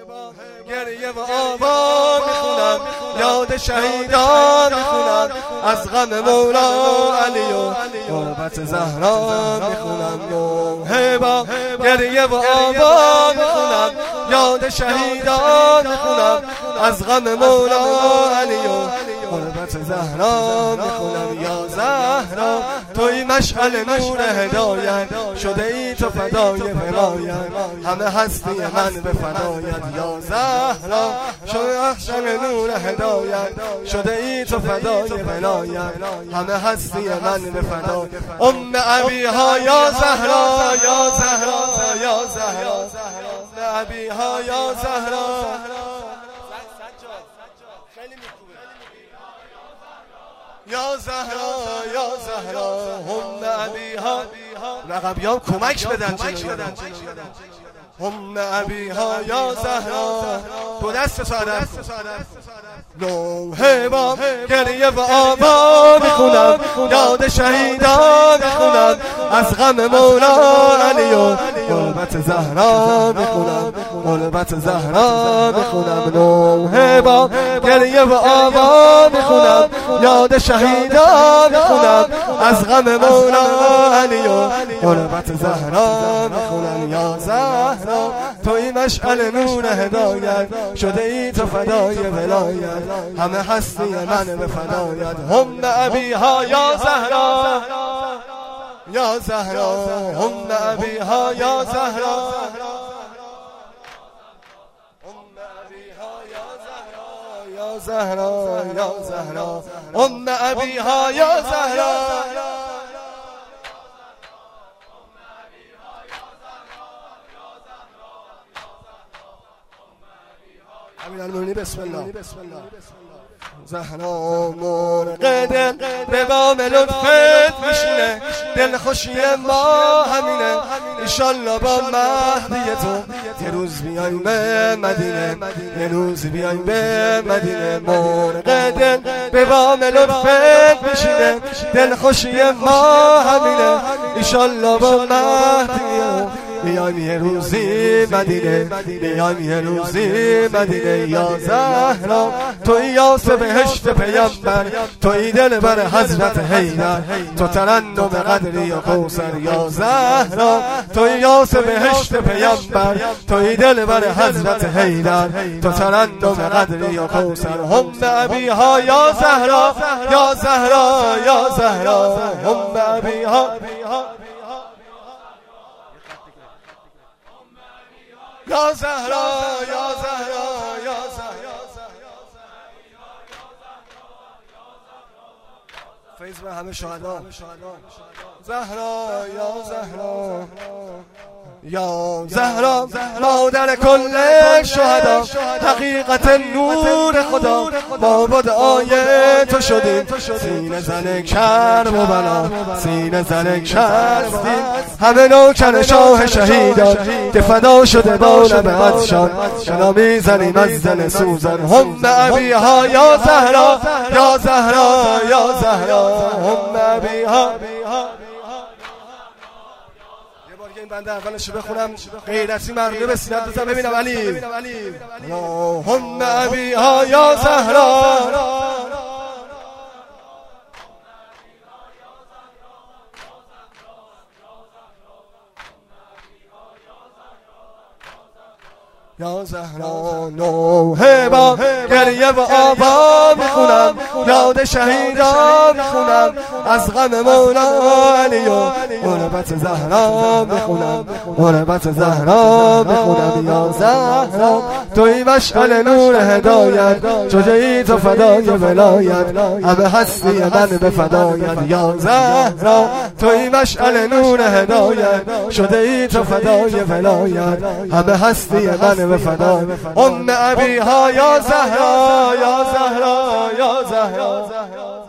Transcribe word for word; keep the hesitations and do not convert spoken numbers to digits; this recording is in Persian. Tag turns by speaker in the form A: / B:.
A: گریه و آوا میخونم، یاد شهیدان میخونم، از غم مولا علی و غربت زهرا میخونم. نوحه با گریه و آوا میخونم، یاد شهیدان میخونم، از غم مولا علی و غربت زهرا میخونم. یا زهرا توی مشعل نور هدایت، شده ای تو فدای ولایت، همه هستی من به فدایت. یا زهرا شده مشعل نور هدایت، شده ای تو فدای ولایت، همه هستی من به فدایت. ام ابیها یا زهرا یا زهرا یا زهرا، ام ابیها یا زهرا. یا زهرا یا زهرا ام ابیها. رقبیان کمک بدن جلوی ام ابیها یا زهرا. دو دست سعادت نوحه با گریه و آوا میخونم، یاد شهیدان میخونم، از غم مولا علی و غربت زهرا میخونم، غربت زهرا میخونم. نوحه با گریه و آوا میخونم، یاد شهیدان میخونم، از غم مولا علی و غربت زهرا میخونم. یا زهرا توی مشعل نور هدایت، شده ای تو فدای ولایت، همه هستی من به فدایت. ام ابیها یا زهرا یا زهرا، ام ابیها یا زهرا، ام ابیها یا زهرا یا زهرا یا زهرا، ام ابیها یا زهرا. امین المومنین بسم الله. زهرا مرغ دل به بام لطفت میشینه، دل خوشی ما همینه، ایشالله با مهدی تو یه روز بیایم به مدینه، یه روز بیایم به مدینه. مرغ دل به بام لطفت میشینه، دل خوشی ما همینه، ایشالله با مهدی بیایم یه روزی مدینه، بیایم یه روزی مدینه. یا زهرا توی یاس بهشت پیامبر، توی دل بر حضرت حیدر، تو ترنم قدری و کوثر. یا زهرا توی یاس بهشت پیامبر، توی دل بر حضرت حیدر، تو ترنم قدری و کوثر. ام ابیها یا زهرا یا زهرا یا زهرا، ام ابیها یا زهرا یا زهرا یا زهرا. فیض به همه شهدا. زهرا یا زهرا یا زهرا، مادر کل شهدا، حقیقت نور خدا، ما با دعای تو شدیم سینه زن کرب و بلا، سینه زن کرستیم همه نوکر شاه شهیدان، که فدا شده با نبعدشان، شنا میزنیم از دل سوزن. ام ابیها یا زهرا یا زهرا یا زهرا، ام ابیها. این بنده اولش بخونم، غیرتی مردم به سینت بزن ببینم علی. ام ابیها یا زهرا یا زهرا. نوحه با گریه و آوا میخونم، یاد شهیدان میخونم، از غم مولا علی و غربت زهرا میخونم، غربت زهرا میخونم. یا زهرا توی مشعل نور هدایت، شده ای تو فدای ولایت، همه هستی من به فدایت. یا زهرا توی مشعل نور هدایت، شده ای تو فدای ولایت، همه هستی من به فدای. ام ابیها یا زهرا یا زهرا یا زهرا.